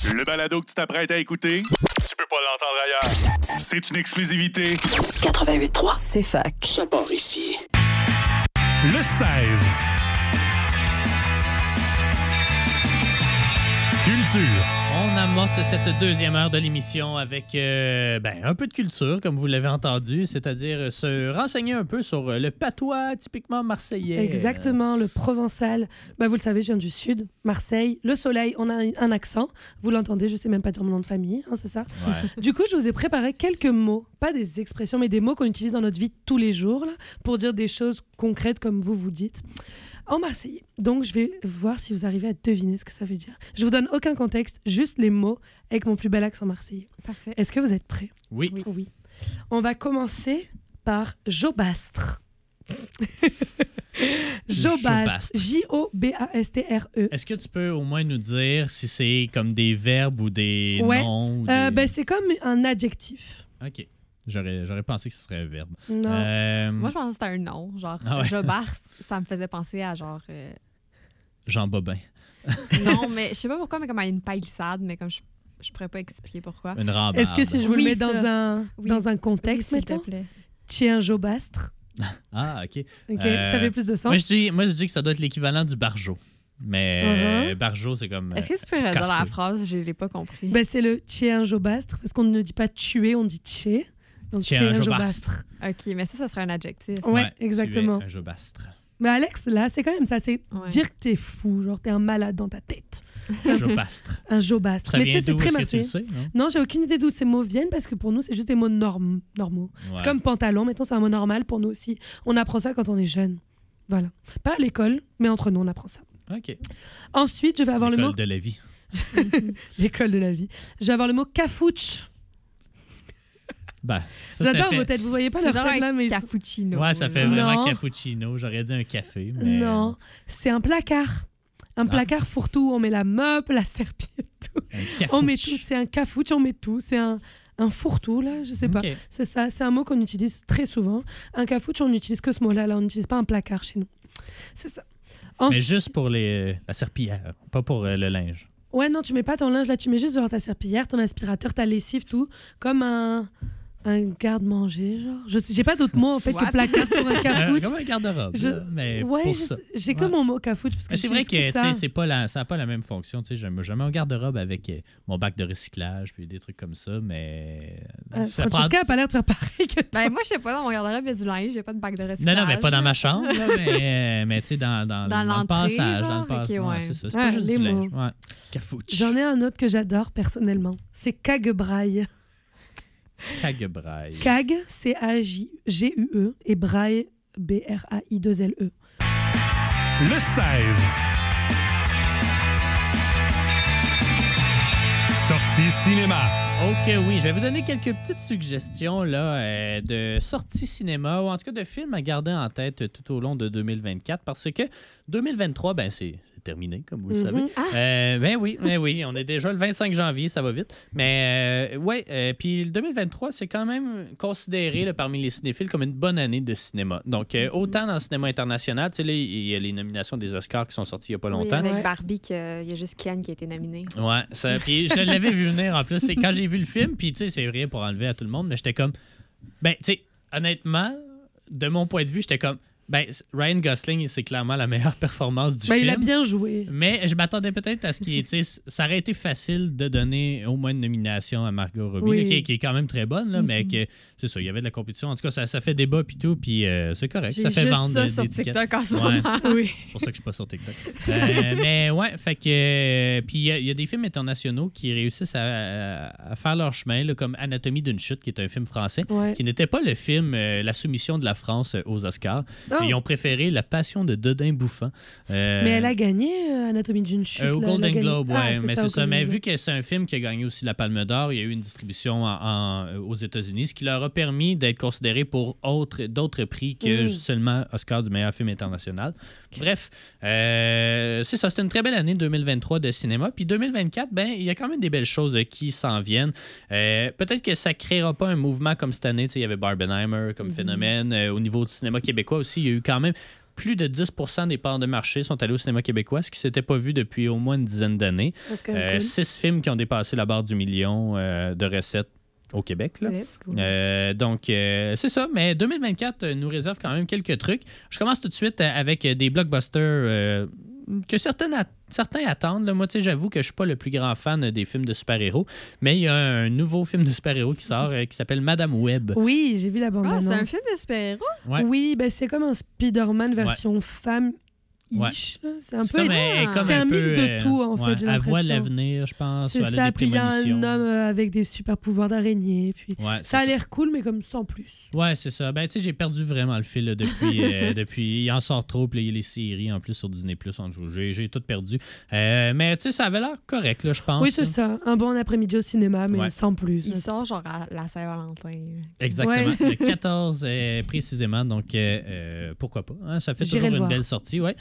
Le balado que tu t'apprêtes à écouter, tu peux pas l'entendre ailleurs. C'est une exclusivité. 88.3, c'est fac. Ça part ici. Le 16. Culture. On amorce cette deuxième heure de l'émission avec un peu de culture, comme vous l'avez entendu, c'est-à-dire se renseigner un peu sur le patois typiquement marseillais. Exactement, le provençal. Vous le savez, je viens du sud, Marseille. Le soleil, on a un accent. Vous l'entendez, je sais même pas dire mon nom de famille, c'est ça? Ouais. Du coup, je vous ai préparé quelques mots, pas des expressions, mais des mots qu'on utilise dans notre vie tous les jours, là, pour dire des choses concrètes comme vous dites. En marseillais. Donc, je vais voir si vous arrivez à deviner ce que ça veut dire. Je vous donne aucun contexte, juste les mots avec mon plus bel accent marseillais. Parfait. Est-ce que vous êtes prêts? Oui. Oui. On va commencer par jobastre. Jobastre. J-O-B-A-S-T-R-E. Est-ce que tu peux au moins nous dire si c'est comme des verbes ou des Ouais. noms? Ou C'est comme un adjectif. OK. J'aurais pensé que ce serait un verbe. Non. Moi, je pensais que c'était un nom. Genre, Ah ouais. Jobastre, ça me faisait penser à genre. Jean Bobin. Non, mais je sais pas pourquoi, mais comme à une palissade, mais comme je pourrais pas expliquer pourquoi. Une rambarde. Est-ce que si je vous le Oui, mets ça. dans un contexte, Oui, s'il te mettons? plaît. Tiens, jobastre. Ah, OK. OK, ça fait plus de sens. Moi, je dis que ça doit être l'équivalent du barjo. Mais barjo, c'est comme... Est-ce que tu peux redire la casse-cou. phrase? Je l'ai pas compris. C'est le tiens, jobastre, parce qu'on ne dit pas tuer, on dit tché. Donc, Tiens, tiens, jobastre. OK, mais ça serait un adjectif. Ouais, exactement. Tu es un jobastre. Mais Alex, là, c'est quand même ça. C'est Ouais. dire que t'es fou, genre t'es un malade dans ta tête. Jobastre. Un jobastre. Ça Mais tu vient sais, c'est d'où? très Est-ce que tu le marseillais. sais, non? Non, j'ai aucune idée d'où ces mots viennent parce que pour nous, c'est juste des mots normaux. Ouais. C'est comme pantalon, mettons, c'est un mot normal pour nous aussi. On apprend ça quand on est jeune. Voilà. Pas à l'école, mais entre nous, on apprend ça. OK. Ensuite, je vais avoir le L'école mot... de la vie. L'école de la vie. Je vais avoir le mot cafouche. Ça J'adore fait... vos têtes. Vous voyez pas C'est leur genre tête là, un mais... cappuccino. Ouais, ça fait là. vraiment Non. cappuccino. J'aurais dit un café, mais... Non, c'est un placard. Un placard fourre-tout. On met la meuble, la serpillère, tout. Un cafouche. On met tout. C'est un cafouche, on met tout. C'est un fourre-tout, là, je sais pas. OK. C'est ça, c'est un mot qu'on utilise très souvent. Un cafouche, on n'utilise que ce mot-là. Là, on n'utilise pas un placard chez nous. C'est ça. Mais Ensuite- juste pour la serpillière, pas pour le linge. Ouais, non, tu mets pas ton linge là, tu mets juste genre ta serpillière, ton aspirateur, ta lessive, tout. Comme un garde-manger, genre. J'ai pas d'autres mots, en fait, What? que placard pour un cafouche. Comme un garde-robe, Je- là, mais Ouais, pour ça. j'ai que Ouais. mon mot cafouche. Parce que Mais c'est vrai que j'utilise tu sais, ça. ça n'a pas la même fonction. Tu sais, je mets un garde-robe avec mon bac de recyclage puis des trucs comme ça, mais... ça prend- Francesca a pas l'air de faire pareil que toi. Ben, moi, je sais pas, dans mon garde-robe, il y a du linge, j'ai pas de bac de recyclage. Non, mais pas dans ma chambre, là, mais tu sais, dans le l'entrée, passage. genre? Dans le passage, Ok, ouais. c'est ça. C'est Ouais, pas juste les du mots. linge. Ouais. Cafouche. J'en ai un autre que j'adore personnellement. C'est caguebraille. Caguebraille. Cag, C-A-G-U-E, et braille, B-R-A-I-2-L-E. Le 16. Sortie cinéma. OK, oui, je vais vous donner quelques petites suggestions là, de sorties cinéma ou en tout cas de films à garder en tête tout au long de 2024 parce que 2023, c'est terminé, comme vous le savez. Oui, on est déjà le 25 janvier, ça va vite. Mais puis le 2023, c'est quand même considéré là, parmi les cinéphiles comme une bonne année de cinéma. Donc, autant dans le cinéma international, tu sais, là, il y a les nominations des Oscars qui sont sorties il n'y a pas Oui, longtemps. avec Ouais. Barbie, il y a juste Ken qui a été nominé. Ouais, ça, puis je l'avais vu venir en plus. C'est quand j'ai vu le film, puis tu sais, c'est rien pour enlever à tout le monde, mais j'étais comme, tu sais, honnêtement, de mon point de vue, j'étais comme, Ryan Gosling, c'est clairement la meilleure performance du film. Il a bien joué. Mais je m'attendais peut-être à ce qu'il tu sais, ça aurait été facile de donner au moins une nomination à Margot Robbie, Oui. là, qui est quand même très bonne, là, mais que c'est ça, il y avait de la compétition. En tout cas, ça fait débat puis tout, puis c'est correct. J'ai Ça fait juste vendre ça des sur étiquettes. TikTok en ce Ouais. moment. Oui. C'est pour ça que je suis pas sur TikTok. Mais ouais, fait que. Puis il y a des films internationaux qui réussissent à faire leur chemin, là, comme Anatomie d'une chute, qui est un film français, Ouais. qui n'était pas le film La soumission de la France aux Oscars. Oh. Ils ont préféré La passion de Dodin Bouffant. Mais elle a gagné Anatomie d'une chute. Au là, elle a Golden gagné. Globe, Ah, ouais, mais au c'est ça. Golden Mais Globe. vu que c'est un film qui a gagné aussi la Palme d'Or, il y a eu une distribution aux États-Unis, ce qui leur a permis d'être considérés pour d'autres prix que seulement Oscar du meilleur film international. Bref, c'est ça. C'était une très belle année 2023 de cinéma. Puis 2024, il y a quand même des belles choses qui s'en viennent. Peut-être que ça ne créera pas un mouvement comme cette année. Tu sais, il y avait Barbenheimer comme phénomène. Au niveau du cinéma québécois aussi, il y a eu quand même plus de 10% des parts de marché sont allés au cinéma québécois, ce qui ne s'était pas vu depuis au moins une dizaine d'années. C'est quand même cool. 6 films qui ont dépassé la barre du million de recettes au Québec. Là. Let's go. Donc, c'est ça. Mais 2024 nous réserve quand même quelques trucs. Je commence tout de suite avec des blockbusters que certains attendent. Là. Moi, j'avoue que je suis pas le plus grand fan des films de super-héros, mais il y a un nouveau film de super-héros qui sort qui s'appelle Madame Web. Oui, j'ai vu la bande-annonce. C'est un film de super-héros? Ouais. Oui, ben c'est comme un Spider-Man version femme. Ouais. C'est un C'est peu. comme C'est un mix peu, de tout, en fait, j'ai Elle voit l'impression. l'avenir, je pense. C'est ou elle a ça, des puis il y a un prémonitions. homme avec des super pouvoirs d'araignée. Puis Ouais, ça a c'est l'air cool, mais comme sans plus. Ouais, c'est ça. Ben, tu sais, j'ai perdu vraiment le fil là, depuis. Il en sort trop, puis il y a les séries en plus sur Disney+. J'ai tout perdu. Mais tu sais, ça avait l'air correct, là, je pense. Oui, c'est ça. Un bon après-midi au cinéma, mais Ouais. sans plus. Il sort genre à la Saint-Valentin. Exactement. Ouais. Le 14 précisément. Donc, pourquoi pas? Hein? Ça fait J'irai toujours le une voir. belle sortie. Ouais.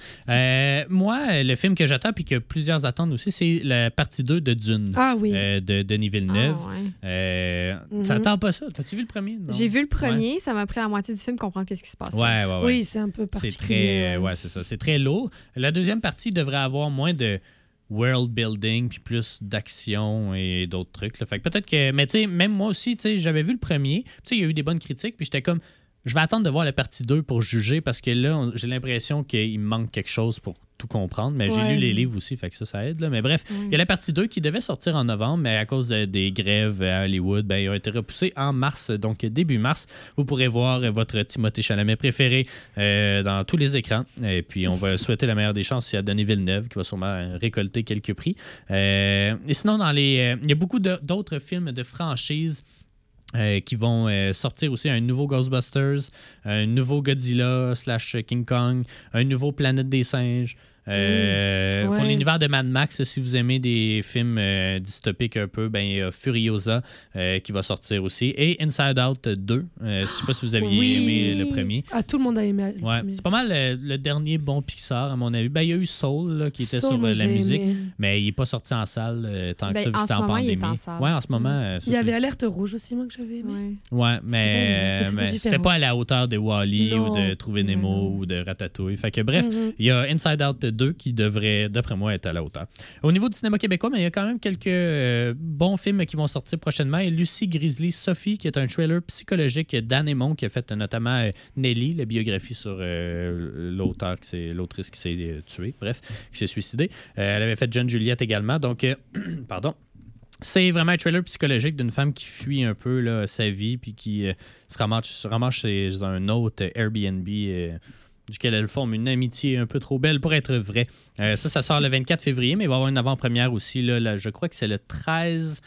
Moi, le film que j'attends puis que plusieurs attendent aussi, c'est la partie 2 de Dune. Ah oui. De Denis Villeneuve. Ah, ouais. T'attends pas ça? T'as-tu vu le premier? Non? J'ai vu le premier, ça m'a pris la moitié du film comprendre qu'est-ce qui se passe. Ouais. Oui, c'est un peu C'est particulier. très, ouais, c'est ça. C'est très lourd. La deuxième partie devrait avoir moins de world building puis plus d'action et d'autres trucs. Là. Fait que peut-être que, mais tu sais, même moi aussi, tu sais, j'avais vu le premier. Tu sais, il y a eu des bonnes critiques puis j'étais comme, je vais attendre de voir la partie 2 pour juger parce que là, j'ai l'impression qu'il me manque quelque chose pour tout comprendre. Mais j'ai Ouais. lu les livres aussi, fait que ça aide. Là. Mais bref, il y a la partie 2 qui devait sortir en novembre, mais à cause des grèves à Hollywood, ben, ils ont été repoussés en mars. Donc, début mars, vous pourrez voir votre Timothée Chalamet préféré dans tous les écrans. Et puis, on va souhaiter la meilleure des chances à Denis Villeneuve, qui va sûrement récolter quelques prix. Et sinon, il y a beaucoup d'autres films de franchise qui vont sortir aussi un nouveau Ghostbusters, un nouveau Godzilla / King Kong, un nouveau Planète des singes. Pour l'univers de Mad Max, si vous aimez des films dystopiques un peu, ben, il y a Furiosa qui va sortir aussi. Et Inside Out 2. Je ne sais pas si vous aviez aimé le premier. Ah, tout le monde a aimé le Ouais, premier. c'est pas mal le dernier bon Pixar, à mon avis. Ben, il y a eu Soul là, qui était Soul, sur moi, la j'ai musique, aimé. mais il n'est pas sorti en salle tant que Ben, ça, vu que en c'était ce en moment, il est pandémie. en salle. Ouais, en ce moment. Il y avait Alerte Rouge aussi, moi, que j'avais aimé. Ouais. Ouais, C'était bien, mais mais c'était c'était différent. pas à la hauteur de Wall-E Non. ou de Trouver Nemo non. ou de Ratatouille. Fait que bref, Mhm. il y a Inside Out 2 qui devrait, d'après moi, être à la hauteur. Au niveau du cinéma québécois, mais il y a quand même quelques bons films qui vont sortir prochainement. Et Lucie Grizzly Sophie, qui est un trailer psychologique d'Anne Aymon, qui a fait notamment Nelly, la biographie sur l'autrice qui s'est tuée, bref, qui s'est suicidée. Elle avait fait John Juliette également. Donc, pardon. C'est vraiment un trailer psychologique d'une femme qui fuit un peu là, sa vie puis qui se ramasse chez un autre Airbnb duquel elle forme une amitié un peu trop belle pour être vraie. Ça sort le 24 février, mais il va y avoir une avant-première aussi. Là, je crois que c'est le 13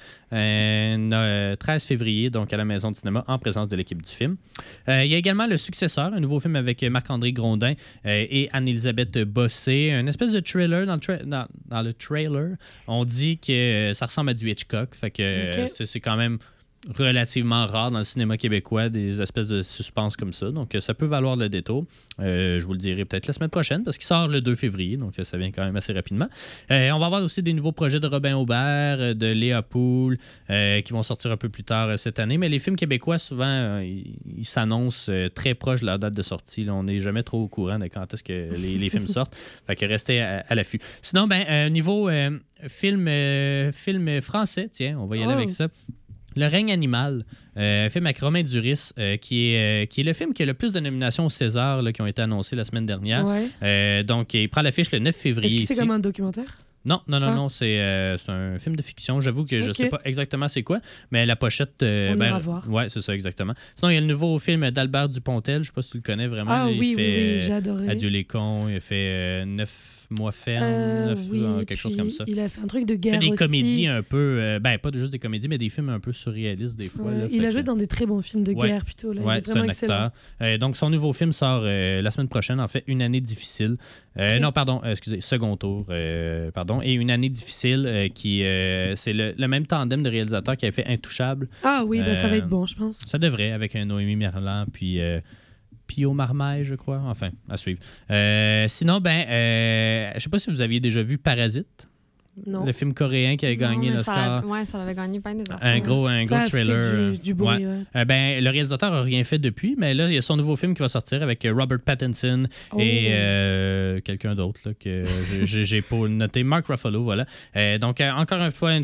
février, donc à la Maison du cinéma, en présence de l'équipe du film. Il y a également Le Successeur, un nouveau film avec Marc-André Grondin et Anne-Élisabeth Bossé. Une espèce de thriller. Dans le trailer, on dit que ça ressemble à du Hitchcock. Fait que Ok. c'est quand même relativement rare dans le cinéma québécois, des espèces de suspense comme ça. Donc, ça peut valoir le détour. Je vous le dirai peut-être la semaine prochaine parce qu'il sort le 2 février, donc ça vient quand même assez rapidement. On va avoir aussi des nouveaux projets de Robin Aubert, de Léa Poul, qui vont sortir un peu plus tard cette année. Mais les films québécois, souvent, ils s'annoncent très proches de leur date de sortie. Là, on n'est jamais trop au courant de quand est-ce que les films sortent. Fait que restez à l'affût. Sinon, niveau film français, tiens, on va y aller avec ça. Le règne animal, un film avec Romain Duris, qui est le film qui a le plus de nominations au César là, qui ont été annoncées la semaine dernière. Ouais. Donc, il prend l'affiche le 9 février. Est-ce que c'est ici. comme un documentaire? Non, c'est un film de fiction. J'avoue que je Ok. sais pas exactement c'est quoi, mais la pochette... On ira voir. Ouais, c'est ça, exactement. Sinon, il y a le nouveau film d'Albert Dupontel. Je sais pas si tu le connais vraiment. Ah là, il oui, fait, oui, j'ai adoré. Adieu les cons. Il a fait 9 mois ferme, Oui, quelque chose comme ça. Il a fait un truc de Il guerre fait des aussi. comédies un peu... pas juste des comédies, mais des films un peu surréalistes des fois. Ouais, là. il Fait a joué que- dans des très bons films de Ouais. guerre plutôt. Là. Il Ouais, est c'est vraiment un excellent. acteur. Donc, son nouveau film sort la semaine prochaine, en fait, Une année difficile. Ok. Non, pardon, excusez, Second tour, pardon. Et Une année difficile, qui c'est le même tandem de réalisateurs qui avait fait Intouchable. Ah oui, ça va être bon, je pense. Ça devrait, avec un Noémie Merlan, puis Pio Marmaille, je crois. Enfin, à suivre. Sinon, je sais pas si vous aviez déjà vu Parasite. Non. Le film coréen qui avait gagné l'Oscar. Ça avait gagné plein des affaires. Un gros Ça trailer. fait du bruit, Ouais. ouais. Ben, le réalisateur n'a rien fait depuis, mais là, il y a son nouveau film qui va sortir avec Robert Pattinson et quelqu'un d'autre là, que j'ai pas noté. Mark Ruffalo, voilà. Donc, encore une fois,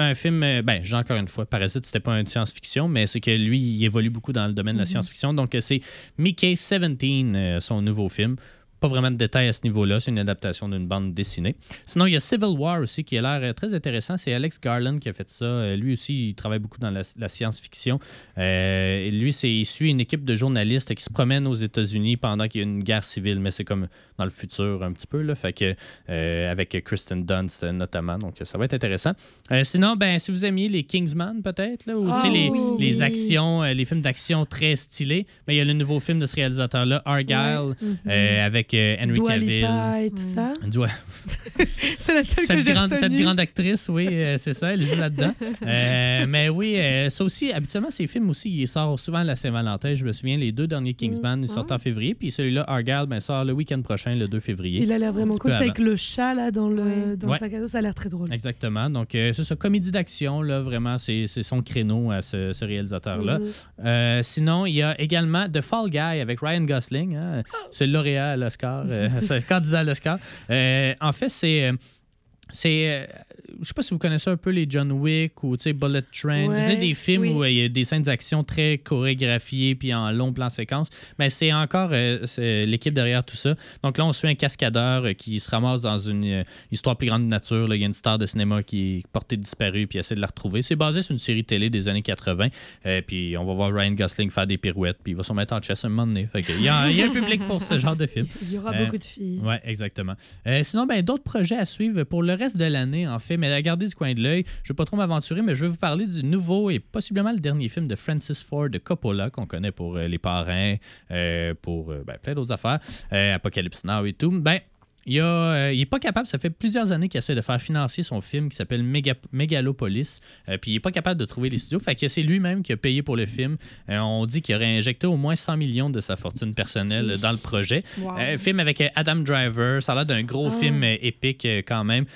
j'ai encore une fois, Parasite, c'était pas une science-fiction, mais c'est que lui, il évolue beaucoup dans le domaine de la science-fiction. Donc, c'est Mickey 17, son nouveau film. Pas vraiment de détails à ce niveau-là. C'est une adaptation d'une bande dessinée. Sinon, il y a Civil War aussi qui a l'air très intéressant. C'est Alex Garland qui a fait ça. Lui aussi, il travaille beaucoup dans la science-fiction. Lui, il suit une équipe de journalistes qui se promènent aux États-Unis pendant qu'il y a une guerre civile, mais c'est comme dans le futur un petit peu. Là. Fait que, avec Kristen Dunst notamment. Donc, ça va être intéressant. Sinon, si vous aimiez les Kingsman, peut-être, là, ou les actions, les films d'action très stylés, il y a le nouveau film de ce réalisateur-là, Argyle, avec Henry Cavill. Dua Lipa et tout ça. C'est la seule que j'ai retenue. Cette grande actrice, oui, c'est ça, elle joue là-dedans. Mais oui, ça aussi, habituellement, ces films aussi, ils sortent souvent à la Saint-Valentin. Je me souviens, les 2 derniers Kingsman, ils sortent en février, puis celui-là, Argyle, sort le week-end prochain, le 2 février. Il a l'air vraiment cool. C'est avec le chat là, dans le sac à dos, ça a l'air très drôle. Exactement. Donc, c'est ça, comédie d'action, là, vraiment, c'est son créneau à ce réalisateur-là. Sinon, il y a également The Fall Guy avec Ryan Gosling, c'est le lauréat à l'Oscar, c'est le candidat à l'Oscar. En fait, c'est je sais pas si vous connaissez un peu les John Wick ou Bullet Train. Vous avez des films où il y a des scènes d'action très chorégraphiées puis en long plan séquence. Mais c'est encore c'est l'équipe derrière tout ça. Donc là, on suit un cascadeur qui se ramasse dans une histoire plus grande de nature. Là. Il y a une star de cinéma qui est portée disparue puis essaie de la retrouver. C'est basé sur une série télé des années 80. Puis on va voir Ryan Gosling faire des pirouettes puis il va se mettre en chess un moment donné. Fait que il y a un public pour ce genre de film. Il y aura beaucoup de filles. Oui, exactement. Sinon, d'autres projets à suivre pour le reste de l'année, en fait, mais à garder du coin de l'œil. Je ne vais pas trop m'aventurer, mais je vais vous parler du nouveau et possiblement le dernier film de Francis Ford Coppola, qu'on connaît pour Les Parrains, pour plein d'autres affaires, Apocalypse Now et tout. Il n'est pas capable, ça fait plusieurs années qu'il essaie de faire financer son film qui s'appelle Megalopolis, puis il n'est pas capable de trouver les studios, fait que c'est lui-même qui a payé pour le film. On dit qu'il aurait injecté au moins 100 millions de sa fortune personnelle dans le projet. Wow. Film avec Adam Driver, ça a l'air d'un gros film épique quand même.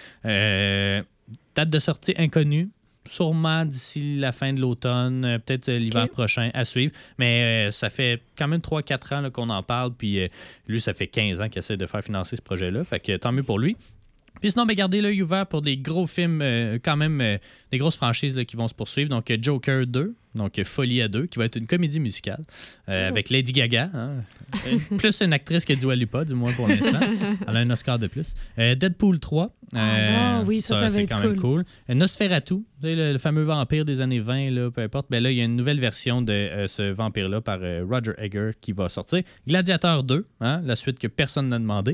Date de sortie inconnue. Sûrement d'ici la fin de l'automne, peut-être l'hiver prochain, à suivre. Mais ça fait quand même 3-4 ans là, qu'on en parle. Puis lui, ça fait 15 ans qu'il essaie de faire financer ce projet-là. Fait que tant mieux pour lui. Puis sinon, gardez l'œil ouvert pour des gros films, quand même, des grosses franchises là, qui vont se poursuivre. Donc, Joker 2, donc Folie à 2, qui va être une comédie musicale avec Lady Gaga. Plus une actrice que Dua Lipa, du moins pour l'instant. Elle a un Oscar de plus. Deadpool 3. Oui, ça va c'est être quand même cool. Nosferatu, le fameux vampire des années 20, là, peu importe. Là, il y a une nouvelle version de ce vampire-là par Roger Egger qui va sortir. Gladiator 2, la suite que personne n'a demandé.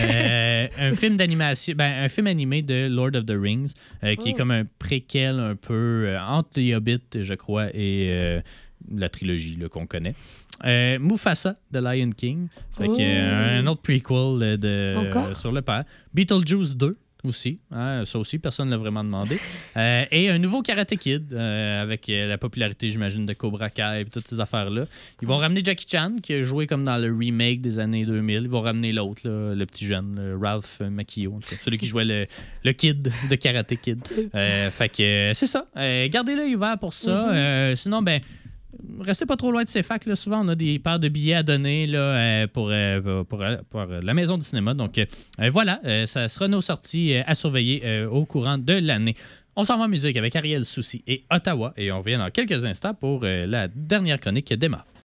Un film d'animation, un film animé de Lord of the Rings, qui est comme un préquel un peu entre The Hobbit, je crois, et la trilogie là, qu'on connaît. Mufasa, The Lion King. Fait un autre prequel sur le père. Beetlejuice 2. Aussi, ça aussi, personne ne l'a vraiment demandé. Et un nouveau Karate Kid, avec la popularité, j'imagine, de Cobra Kai et toutes ces affaires-là. Ils vont ramener Jackie Chan, qui a joué comme dans le remake des années 2000. Ils vont ramener l'autre, là, le petit jeune, Ralph Macchio, en tout cas, celui qui jouait le kid de Karate Kid. Fait que c'est ça. Gardez l'œil ouvert pour ça. Sinon, restez pas trop loin de ces facs. Là. Souvent, on a des paires de billets à donner là, pour la maison du cinéma. Donc, voilà, ça sera nos sorties à surveiller au courant de l'année. On s'en va en musique avec Ariel Soucy et Ottawa. Et on revient dans quelques instants pour la dernière chronique d'Emma.